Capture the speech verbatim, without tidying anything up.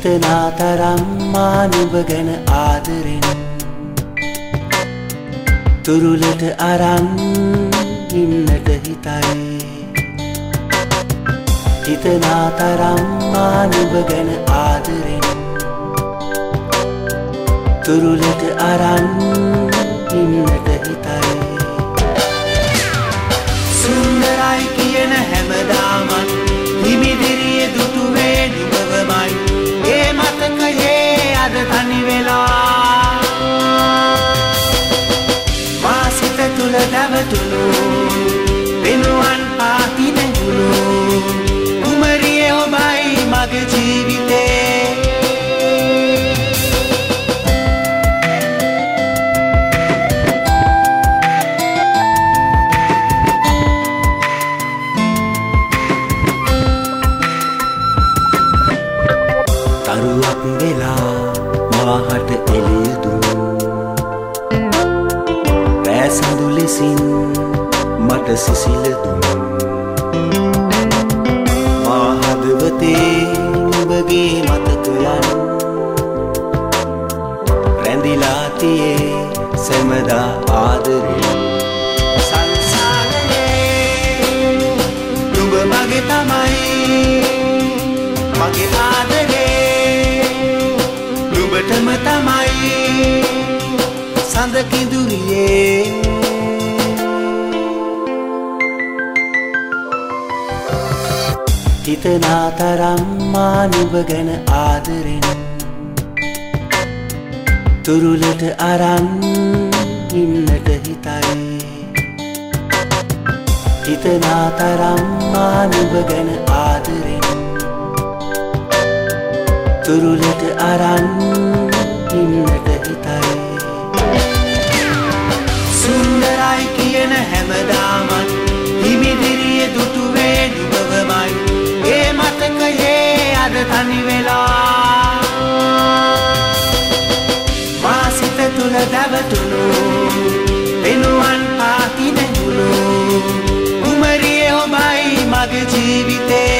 හිතනා තරම් මා නුඹ ගැන ආදරෙන් තුරුලට අරන් ඉන්නට හිතයි. හිතනා තරම් මා නුඹ ගැන ආදරෙන් තුරුලට අරන් ඉන්නට හිතයි. සුන්දරයි කියන හැමදාමත් හිමිදිරිය දුටුවේ නුඹවමයි. ඒ මතකයේ අද තනි වෙලා මා සිත තුළ දැවතුණු වෙනුවන් පාති නැගුණු කුමරිය ඔබයි මගේ ජීවිතේ. තරුවක් වෙලා මාහට එළිය දුන් රෑ සඳු ලෙසින් මට සිසිල දුන් මා හදවතේ නුඹගේ මතකයන් රැඳිලා තියේ සැමදා ආදරේ. සංසාරයේ නුඹ මගේ තමයි මගේ ආදරේ නුඹටම තමයි සඳ කිඳුරියේ. හිතනා තරම් මා නුඹ ගැන ආදරෙන් තුරුලට අරන් ඉන්නට හිතයි. හිතනා තරම් මා නුඹ ගැන ආදරෙන් තුරුලට අරන් ඉන්නට හිතයි. සුන්දරයි කියන හැමදාමත් හිමිදිරිය දුටුවේ නුඹවමයි. ඒ මතකයේ අද තනි වෙලා මා සිත තුළ දැවතුණු වෙනුවන් පාති නැගුණු කුමරිය ඔබයි මගේ ජීවිතේ.